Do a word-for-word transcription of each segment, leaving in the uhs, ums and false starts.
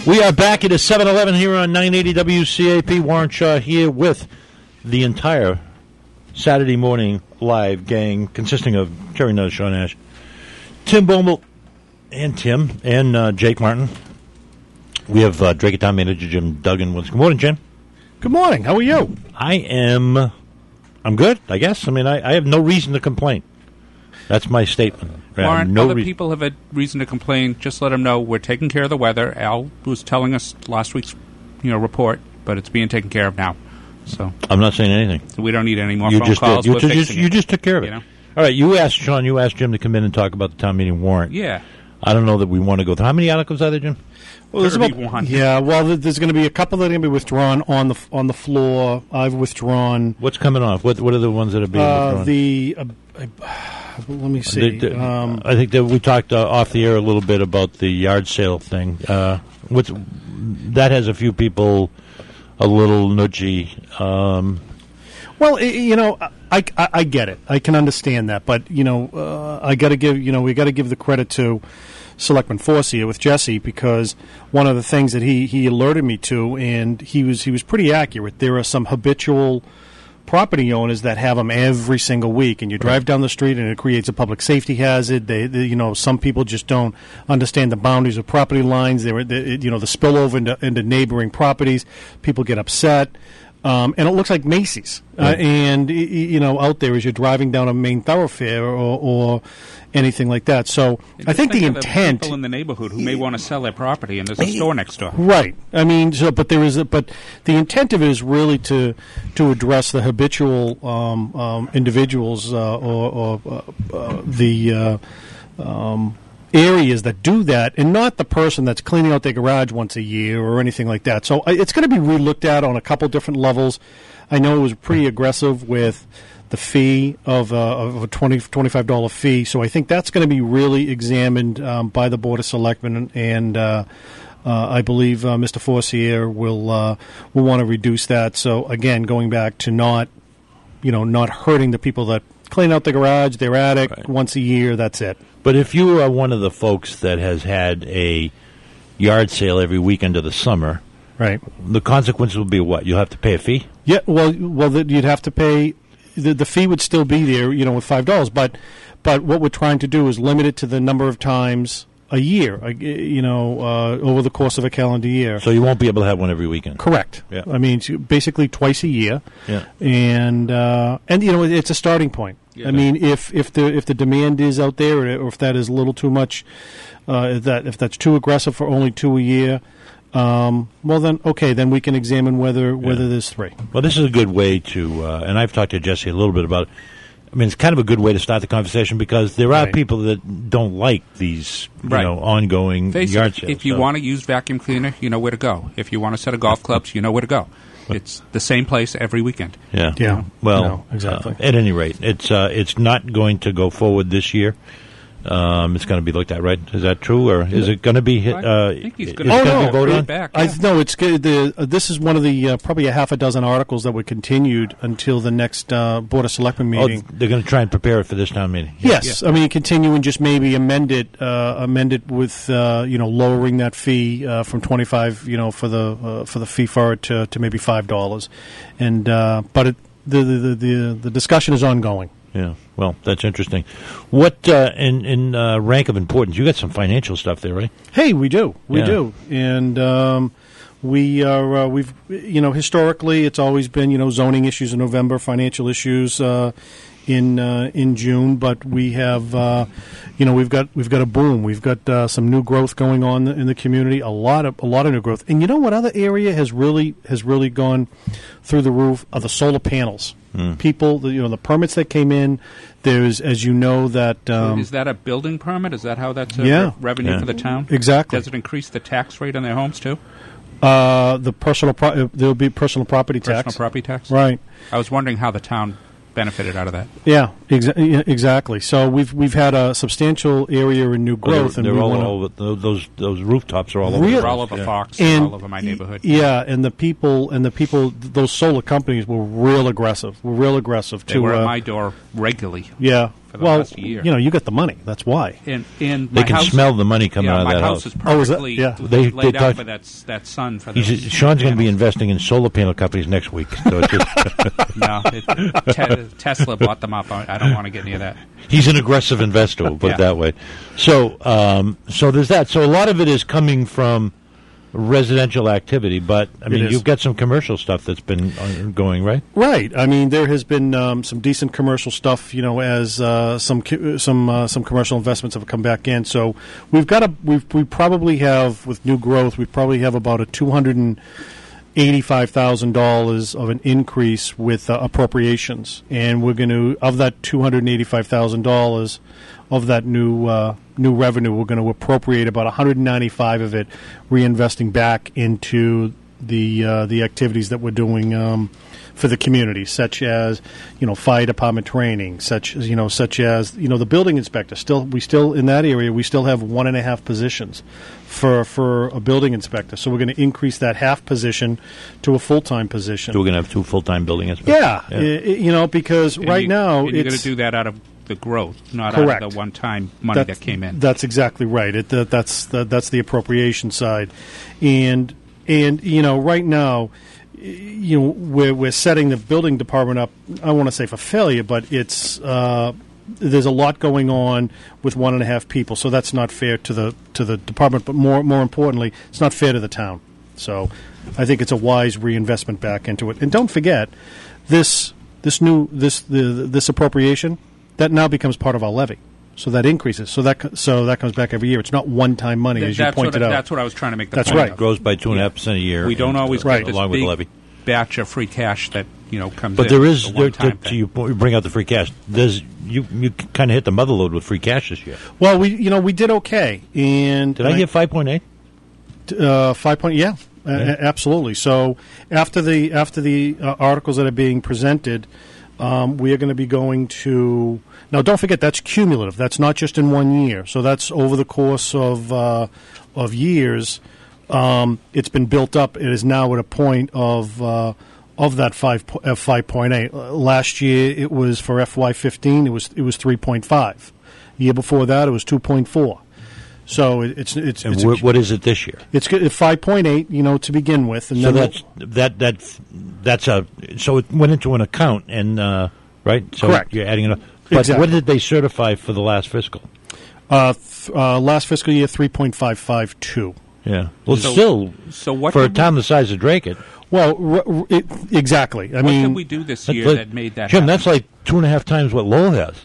We are back. It is seven eleven here on nine eighty W C A P. Warren Shaw here with the entire Saturday morning live gang consisting of Jerry Nutt, Sean Ash, Tim Bommel, and Tim, and uh, Jake Martin. We have uh, Drake Town manager Jim Duggan with us. Good morning, Jim. Good morning. How are you? I am... I'm good, I guess. I mean, I, I have no reason to complain. That's my statement. Warren, no other re- people have had reason to complain. Just let them know we're taking care of the weather. Al was telling us last week's, you know, report, but it's being taken care of now. So I'm not saying anything. So we don't need any more you phone just calls. Did. You, we're just, fixing you it, just took care of it. You know? All right, you asked, Sean, you asked Jim to come in and talk about the town meeting warrant. Yeah. I don't know that we want to go through. How many articles are there, Jim? Well, there's about, yeah, well, there's going to be a couple that are going to be withdrawn on the on the floor. I've withdrawn. What's coming off? What What are the ones that are being uh, withdrawn? The uh, uh, let me see. The, the, um, I think that we talked uh, off the air a little bit about the yard sale thing. Uh, what's that has a few people a little nudgy. Um, well, it, you know, I, I, I get it. I can understand that, but you know, uh, I got to give you know we got to give the credit to Selectman Forcier with Jesse, because one of the things that he, he alerted me to, and he was he was pretty accurate. There are some habitual property owners that have them every single week, and you drive down the street and it creates a public safety hazard. They, they you know, some people just don't understand the boundaries of property lines. They, they you know, the spillover into, into neighboring properties. People get upset. Um, and it looks like Macy's. Uh, and, you know, out there as you're driving down a main thoroughfare or, or anything like that. So Just I think the think of intent... The people in the neighborhood who may want to sell their property, and there's a store next door. Right. I mean, so, but there is, a, but the intent of it is really to to address the habitual um, um, individuals uh, or, or uh, uh, the uh, um, areas that do that, and not the person that's cleaning out their garage once a year or anything like that. So uh, it's going to be re-looked at on a couple different levels. I know it was pretty aggressive with the fee of, uh, of a twenty dollars, twenty-five dollars fee. So I think that's going to be really examined um, by the Board of Selectmen, and uh, uh, I believe uh, Mister Forcier will uh, will want to reduce that. So again, going back to not, you know, not hurting the people that clean out the garage, their attic right. once a year. That's it. But if you are one of the folks that has had a yard sale every weekend of the summer, right, the consequences will be what? You'll have to pay a fee? Yeah, well, well, you'd have to pay. The, the fee would still be there, you know, with five dollars. But, but what we're trying to do is limit it to the number of times a year, you know, uh, over the course of a calendar year. So you won't be able to have one every weekend. Correct. Yeah. I mean, it's basically twice a year. Yeah. And uh, and you know, it's a starting point. Yeah. I mean, if if the if the demand is out there, or if that is a little too much, uh, if that if that's too aggressive for only two a year. Um, well, then, okay, then we can examine whether whether yeah. there's three. Well, this is a good way to, uh, and I've talked to Jesse a little bit about it. I mean, it's kind of a good way to start the conversation, because there are right. people that don't like these, you right. know, ongoing Face yard sales. If you so. want to use vacuum cleaner, you know where to go. If you want a set of golf clubs, you know where to go. It's the same place every weekend. Yeah. Yeah. Well, no, exactly. Uh, at any rate, it's uh, it's not going to go forward this year. Um, it's going to be looked at, right? Is that true, or is it going to be? Uh, I think he's going to oh, no, be voted on. Back, I, yeah. no, it's good. The uh, this is one of the uh, probably a half a dozen articles that were continued until the next uh, Board of Selectmen meeting. Oh, they're going to try and prepare it for this town meeting. Yes, yeah. I mean continue and just maybe amend it, uh, amend it with uh, you know lowering that fee uh, from twenty five, you know, for the uh, for the fee for it to, to maybe five dollars, and uh, but it, the, the the the discussion is ongoing. Yeah, well, that's interesting. What uh, in in uh, rank of importance? You got some financial stuff there, right? Hey, we do, we yeah. do, and um, we are uh, we've you know historically it's always been you know zoning issues in November, financial issues uh, in uh, in June, but we have uh, you know we've got we've got a boom, we've got uh, some new growth going on in the community, a lot of a lot of new growth, and you know what other area has really has really gone through the roof are the solar panels. Mm. People, the, you know, the permits that came in. There's, as you know, that um, so is that a building permit? Is that how that's a yeah. re- revenue yeah. for the town? Exactly. Does it increase the tax rate on their homes too? Uh, the personal, pro- there'll be personal property tax. Personal property tax, right? I was wondering how the town benefited out of that. Yeah, exa- exactly. So we've we've had a substantial area in new growth, well, they're, and they're we all over, those those rooftops are all really? over. They're all over yeah. Fox, and all over my neighborhood. Yeah, and the people and the people, those solar companies were real aggressive. Were real aggressive They to were uh, at my door regularly. Yeah, for the well, last year. you know, you got the money. That's why. And, and They my can house, smell the money coming yeah, out of my that house house. is Oh, is that- perfectly yeah. They- they laid out talk- for that, s- that sun. For He's, those Sean's going to be panels. investing in solar panel companies next week. So it's just, No, it, te- Tesla bought them up. I I don't want to get near that. he's an aggressive investor, we'll put Yeah. it that way. So, um, so there's that. So a lot of it is coming from residential activity, but I mean, is. you've got some commercial stuff that's been ongoing, right? Right. I mean, there has been um, some decent commercial stuff, you know, as uh, some ki- some uh, some commercial investments have come back in. So we've got a we we probably have with new growth, we probably have about a two hundred and eighty-five thousand dollars of an increase with uh, appropriations, and we're going to of that two hundred eighty-five thousand dollars of that new uh, new revenue, we're going to appropriate about one hundred ninety-five of it, reinvesting back into the uh, the activities that we're doing um, for the community, such as you know fire department training, such as you know such as you know the building inspector. Still, we still in that area we still have one and a half positions for for a building inspector. So we're going to increase that half position to a full time position. So we're going to have two full-time building inspectors. Yeah, i- i- you know because And right you, now and you're going it's to do that out of the growth, not Correct. out of the one-time money That's- that came in. That's exactly right. It, that, that's that, that's the appropriation side, and and you know right now, y- you know we're we're setting the building department up. I don't want to say for failure, but it's uh, there's a lot going on with one and a half people, so that's not fair to the to the department. But more more importantly, it's not fair to the town. So I think it's a wise reinvestment back into it. And don't forget this this new this the this appropriation. That now becomes part of our levy, so that increases. So that co- so that comes back every year. It's not one-time money, Th- as you that's pointed what, out. That's what I was trying to make the That's point right. of. It grows by two and a half percent a year. We don't and, always uh, Right. get this along with big the levy. batch of free cash that you know comes But in. there is, It's a there, one-time to, to thing. you, you bring out the free cash. There's you you kind of hit the mother load with free cash this year. Well, we you know we did okay, and Did I hear five point eight? uh, five point? Yeah, a- Yeah. a- absolutely. So after the after the uh, articles that are being presented, um, we are going to be going to now. Don't forget that's cumulative. That's not just in one year. So that's over the course of uh, of years. Um, it's been built up. It is now at a point of uh, of that five po- uh, five point eight. Uh, last year it was for F Y fifteen. It was it was three point five. The year before that it was two point four. So it, it's it's And it's, wh- what is it this year? it's good- five point eight. You know, to begin with, and So then that's that that that's a so it went into an account and uh, right. So Correct. You're adding it up. But Exactly. what did they certify for the last fiscal? uh, th- uh, last fiscal year three point five five two. Yeah. Well, So- still So what for a did town the size of Dracut. Well, r- r- it, exactly. I we, what mean, did we do this that's year like- that made that Jim, happen? that's like two and a half times what Lowell has.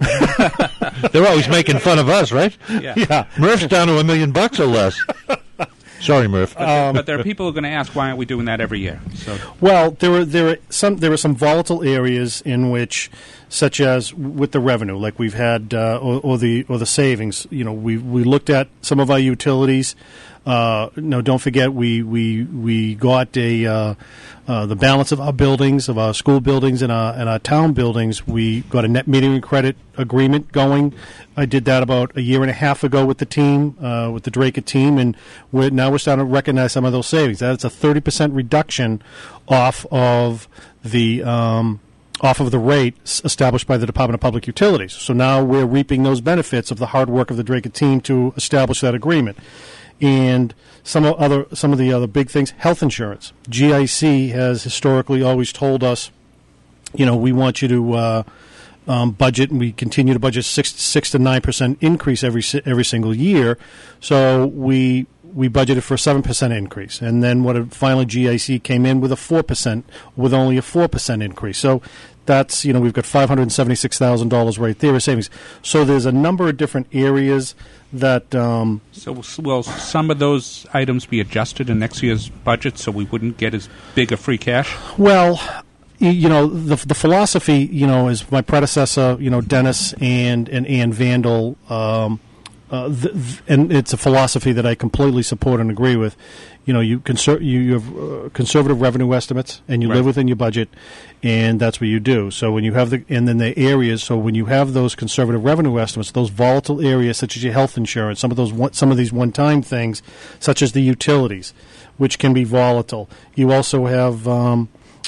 They're always making fun of us, right? yeah. yeah. Murph's down to a million bucks or less. Sorry, Murph. But, there, but there are people who are going to ask, why aren't we doing that every year? So Well, there were there were some there were some volatile areas in which, such as with the revenue, like we've had, uh, or, or the or the savings. You know, we we looked at some of our utilities. Uh, no, don't forget we we we got a uh, uh, the balance of our buildings, of our school buildings and our and our town buildings. We got a net metering credit agreement going. I did that about a year and a half ago with the team, uh, with the Dracut team, and we're, now we're starting to recognize some of those savings. That's a thirty percent reduction off of the um, off of the rate s- established by the Department of Public Utilities. So now we're reaping those benefits of the hard work of the Dracut team to establish that agreement. And some of other some of the other big things, health insurance. G I C has historically always told us, you know, we want you to uh, um, budget, and we continue to budget six six to nine percent increase every si- every single year. So we we budgeted for a seven percent increase, and then what it, finally G I C came in with a four percent, with only a four percent increase. So that's, you know, we've got five hundred seventy six thousand dollars right there as savings. So there's a number of different areas that. Um, So will some of those items be adjusted in next year's budget so we wouldn't get as big a free cash? Well, y- you know, the the philosophy, you know, is my predecessor, you know, Dennis and and Ann Vandal, um, uh, th- th- and it's a philosophy that I completely support and agree with. You know, you conser- you, you have uh, conservative revenue estimates, and you Right. live within your budget, and that's what you do. So when you have the and then the areas, so when you have those conservative revenue estimates, those volatile areas such as your health insurance, some of those one, some of these one-time things, such as the utilities, which can be volatile. You also have. Um,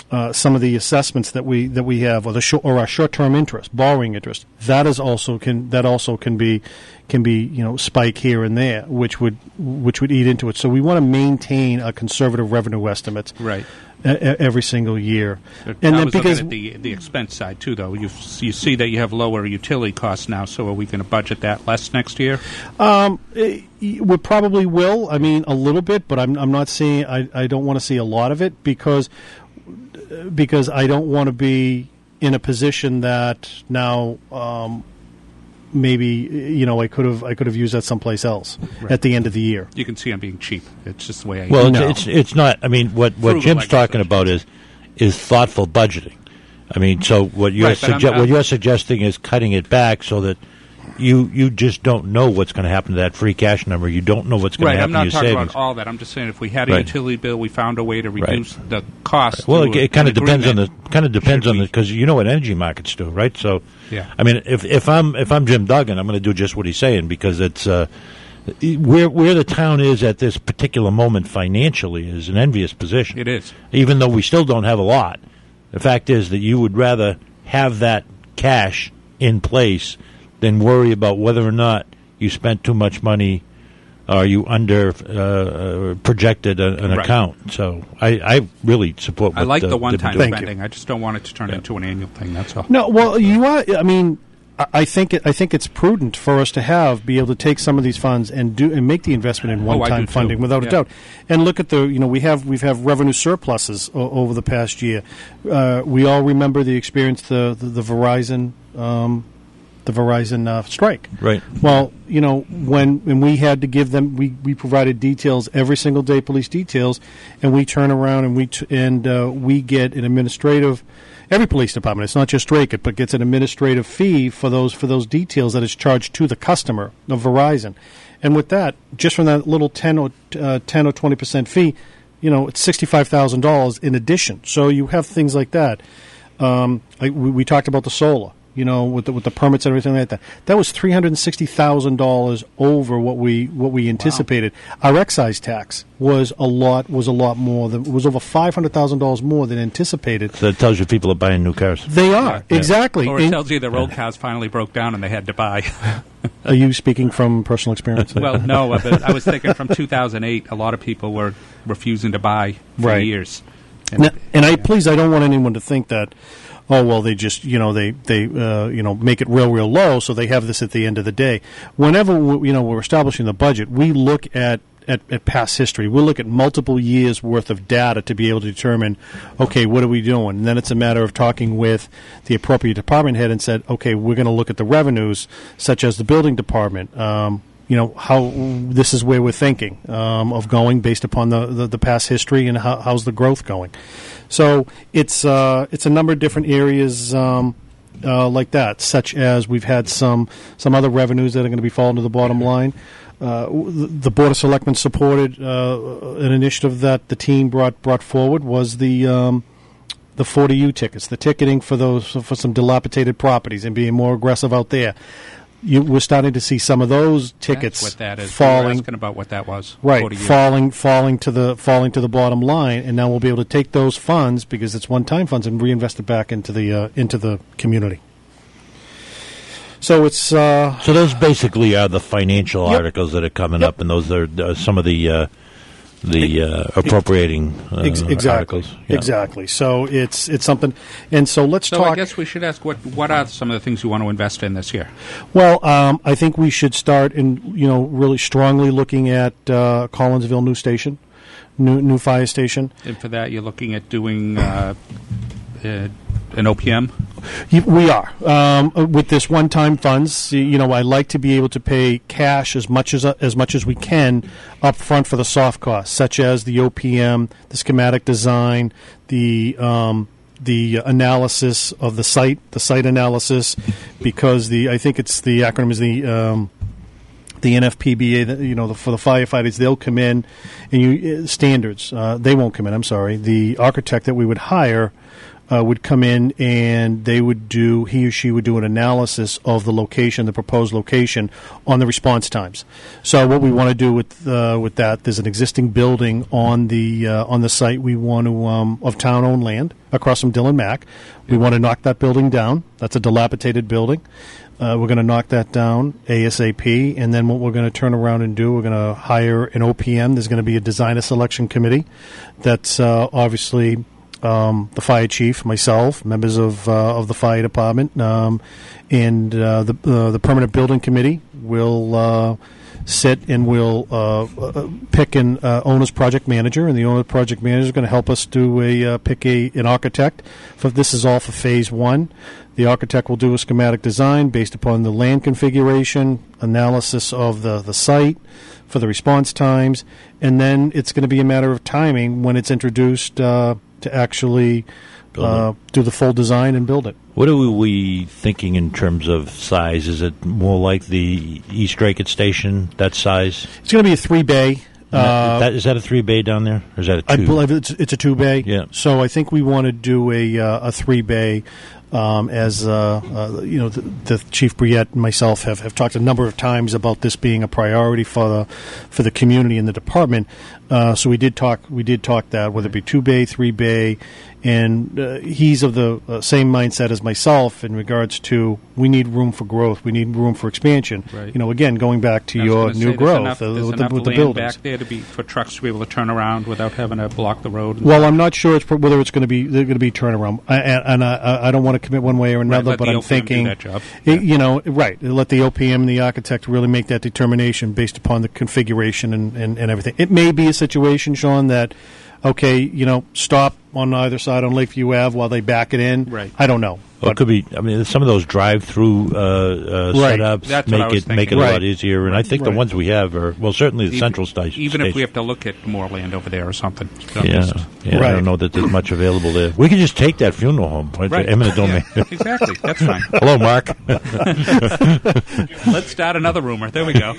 uh, some of the assessments that we that we have, or the short, or our short-term interest, borrowing interest, that is also can that also can be can be you know spike here and there, which would which would eat into it. So we want to maintain a conservative revenue estimate, Right. a- every single year. And And I then was because looking at the the expense side too, though. You you see that you have lower utility costs now. So are we going to budget that less next year? Um, eh, we probably will. I mean, a little bit, but I'm I'm not seeing. I, I don't want to see a lot of it because because I don't want to be in a position that now um, maybe you know I could have I could have used that someplace else Right. at the end of the year. You can see I'm being cheap. It's just the way I. Well, No. it's, it's it's not. I mean, what what Frugal Jim's talking legislation. about is is thoughtful budgeting. I mean, so what you're Right, but I'm- sugge- I'm- what you're suggesting is cutting it back so that you you just don't know what's going to happen to that free cash number. You don't know what's going Right, to I'm happen not to your talking savings. about all that. I'm just saying if we had a Right. utility bill, we found a way to Right. reduce the cost. Well, to it, a- it kind of an depends on the agreement. kind of depends Should on the we- because you know what energy markets do, right? So, Yeah. I mean, if if I'm if I'm Jim Duggan, I'm going to do just what he's saying because it's uh, where where the town is at this particular moment financially is an envious position. It is. Even though we still don't have a lot. The fact is that you would rather have that cash in place than worry about whether or not you spent too much money or you under uh, uh, projected a, an Right. account. So I, I really support what I like the, the one-time doing. Thank you. spending. I just don't want it to turn into an annual thing. That's all. No, well, you are. I mean, I- I think it, I think it's prudent for us to have be able to take some of these funds and do and make the investment in Oh, I one-time do too. funding without Yeah. a doubt. And look at the you know we have we've have revenue surpluses o- over the past year. Uh, we all remember the experience the the, the Verizon um, the Verizon uh, strike. Right. Well, you know, when when we had to give them, we, we provided details every single day, police details, and we turn around and we t- and uh, we get an administrative. Every police department, it's not just Drake, but gets an administrative fee for those for those details that is charged to the customer of Verizon, and with that, just from that little ten or uh, ten or twenty percent fee, you know, it's sixty five thousand dollars in addition. So you have things like that. Um, I, we, we talked about the solar. You know, with the, with the permits and everything like that, that was three hundred and sixty thousand dollars over what we what we anticipated. Our excise tax was a lot was a lot more than was over five hundred thousand dollars more than anticipated. So that tells you people are buying new cars. They are Yeah. exactly. Or it And- tells you the road cars finally broke down and they had to buy. are you speaking from personal experience? Well, no, but I was thinking from two thousand eight, a lot of people were refusing to buy for Right. years. Now, and I please, I don't want anyone to think that, oh well, they just you know they they uh, you know make it real real low, so they have this at the end of the day. Whenever we, you know we're establishing the budget, we look at. At, at past history, we'll look at multiple years worth of data to be able to determine, okay, what are we doing? And then it's a matter of talking with the appropriate department head and said, okay, we're going to look at the revenues, such as the building department. Um, you know how this is where we're thinking um, of going based upon the, the, the past history and how, how's the growth going. So it's uh, it's a number of different areas um, uh, like that, such as we've had some some other revenues that are going to be falling to the bottom line. Uh, w- the Board of Selectmen supported uh, an initiative that the team brought brought forward was the um, the forty U tickets, the ticketing for those for some dilapidated properties and being more aggressive out there. You, we're starting to see some of those tickets That's what that is. We were falling. asking about what that was. Right, forty years. falling, falling to the falling to the bottom line, and now we'll be able to take those funds because it's one-time funds and reinvest it back into the uh, into the community. So it's uh, So those basically are the financial Yep. articles that are coming Yep. up, and those are uh, some of the uh, the uh, appropriating uh, ex- exactly articles. Yeah. exactly. So it's it's something, and so let's So talk. I guess we should ask what what are some of the things you want to invest in this year? Well, um, I think we should start in you know really strongly looking at uh, Collinsville new station, new new fire station. And for that, you're looking at doing uh, uh, an O P M. Y- We are um, with this one-time funds. y- You know, I like to be able to pay cash as much as uh, as much as we can up front for the soft costs, such as the O P M, the schematic design, the um, the analysis of the site, the site analysis, because the I think it's the acronym is the um, the N F P B A, that, you know, the, for the firefighters, they'll come in and you uh, standards. Uh, they won't come in. I'm sorry. The architect that we would hire uh, would come in and they would do, he or she would do an analysis of the location, the proposed location, on the response times. So what we want to do with uh, with that, there's an existing building on the uh, on the site we want to um, of town-owned land across from Dillon Mac. We want to knock that building down. That's a dilapidated building. Uh, we're going to knock that down ASAP, and then what we're going to turn around and do, we're going to hire an O P M. There's going to be a designer selection committee. That's uh, obviously um, the fire chief, myself, members of uh, of the fire department, um, and uh, the uh, the permanent building committee will uh, sit and we'll uh, uh, pick an uh, owner's project manager, and the owner's project manager is going to help us do a uh, pick a an architect. For this is all for phase one. The architect will do a schematic design based upon the land configuration, analysis of the, the site for the response times, and then it's going to be a matter of timing when it's introduced uh, to actually uh, do the full design and build it. What are we thinking in terms of size? Is it more like the East Draycott Station, that size? It's going to be a three-bay. Uh, that, is that a three-bay down there, or is that a two? I believe it's, it's a two-bay. Yeah. So I think we want to do a, uh, a three-bay. Um, as uh, uh, you know, the, the Chief Briette and myself have, have talked a number of times about this being a priority for the for the community and the department. Uh, so we did talk. We did talk that whether it be two bay, three bay, and uh, he's of the uh, same mindset as myself in regards to we need room for growth. We need room for expansion. Right. You know, again, going back to I was your gonna say, new there's growth enough, uh, there's with, the, enough with the land buildings. back there to be for trucks to be able to turn around without having to block the road. Well, I'm not sure it's, pro- whether it's going to be they're going to be turnaround, I, and, and I, I don't want to commit one way or another. Right, but let the I'm O P M do thinking, that job. it- you know, right? Let the O P M and the architect really make that determination based upon the configuration and, and, and everything. It may be a situation, Sean, that okay, you know, stop on either side on Lakeview Ave while they back it in. Right. I don't know. Well, it could be. I mean, some of those drive-through uh, uh, Right. setups That's what I make was it make it thinking. a lot Right. easier, and I think the Right. ones we have are well, certainly the Even- central station. Even if we station. have to look at more land over there or something. I'm Yeah, just- yeah. I Right. don't know that there's much available there. We could just take that funeral home, right? Right. The eminent domain. Yeah, exactly. That's fine. Hello, Mark. Let's start another rumor. There we go.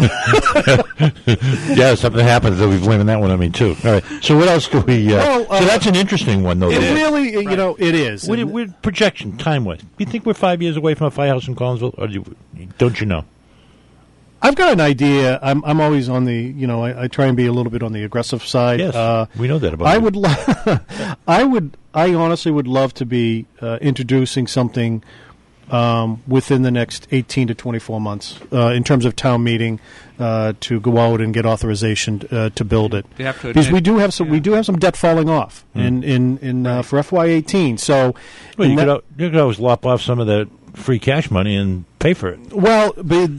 Yeah, something happens, they'll be blaming that one on me too. All right. So what else do we? Uh, Well, uh, so that's an interesting one, though. It that- really, you know, it is. What, And- what projection time wise? Do you think we're five years away from a firehouse in Collinsville, or do you, don't you know? I've got an idea. I'm I'm always on the, you know, I, I try and be a little bit on the aggressive side. Yes, Uh, we know that about I you. would, lo- I would, I honestly would love to be uh, introducing something um, within the next eighteen to twenty-four months uh, in terms of town meeting uh, to go out and get authorization uh, to build it. You have to Because we admit- do have some, we yeah. do have some debt falling off in in, in uh, for F Y eighteen. So, Well, you in could, that- al- you could always lop off some of that free cash money and pay for it. well, but,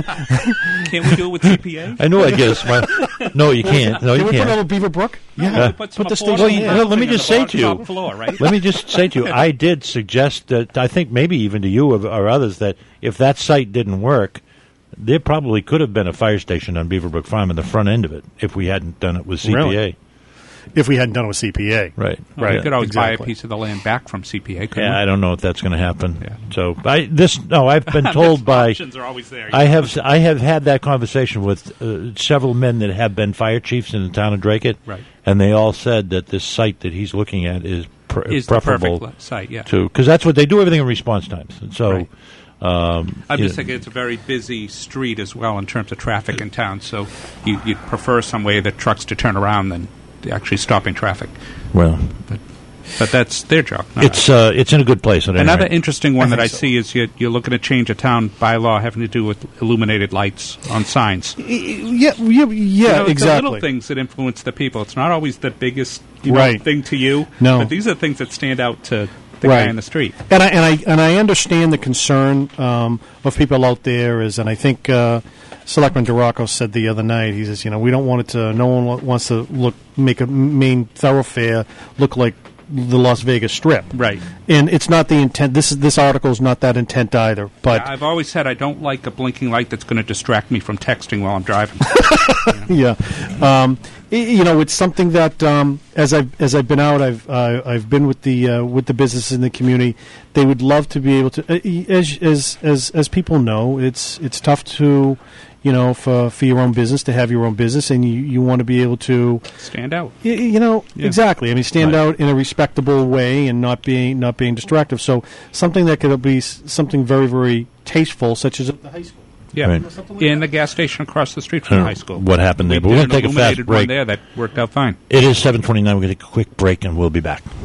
Can't we do it with C P A? I know. I guess. My, no, you can't. No, can you we put can't. over Beaver Brook? Yeah, Uh, we put, some put the affordable station- Well, you- well, let me housing just on say the to you. top floor, right? Let me just say to you, I did suggest that I think maybe even to you or, or others that if that site didn't work, there probably could have been a fire station on Beaverbrook Farm in the front end of it if we hadn't done it with C P A. Really? If we hadn't done it with C P A. Right. Well, you Yeah. could always buy a exactly. piece of the land back from C P A. couldn't Yeah, we? I don't know if that's going to happen. Yeah. So I this no, I've been told by Options are always there. I have I have had that conversation with uh, several men that have been fire chiefs in the town of Draycott, Right. and they all said that this site that he's looking at is, pr- is the preferable perfect site, yeah. to because that's what they do everything in response times. And so, Right. um, I'm you just know, thinking it's a very busy street as well in terms of traffic in town, so you, you'd prefer some way that trucks to turn around than actually stopping traffic. well, But that's their job. not it's uh, it's in a good place. At any Another rate. interesting one I that I think so. see is you're, you're looking to change a town bylaw having to do with illuminated lights on signs. Yeah, yeah, yeah, You know, it's exactly. the little things that influence the people. It's not always the biggest you know, Right. thing to you, No. but these are things that stand out to the Right. guy in the street. And I and I and I understand the concern um, of people out there is, and I think uh, Selectman Duraco said the other night. He says, you know, we don't want it to. No one wa- wants to look make a main thoroughfare look like the Las Vegas Strip. Right. And it's not the intent. This is this article is not that intent either. But I've always said I don't like a blinking light that's going to distract me from texting while I'm driving. yeah, Um, y- you know, it's something that um, as I've as I've been out, I've uh, I've been with the uh, with the businesses in the community. They would love to be able to, uh, as as as as people know, it's it's tough to, you know, for for your own business to have your own business, and you, you want to be able to Stand out. y- you know, Yeah. exactly. I mean, stand Right. out in a respectable way and not being not being destructive. So something that could be s- something very very tasteful, such as at the high school. Yeah, Right. in the gas station across the street I from don't the high know school. what happened there, We but we're did going to an take a fast illuminated one break. there that worked out fine. It is seven twenty-nine. We're going to take a quick break, and we'll be back.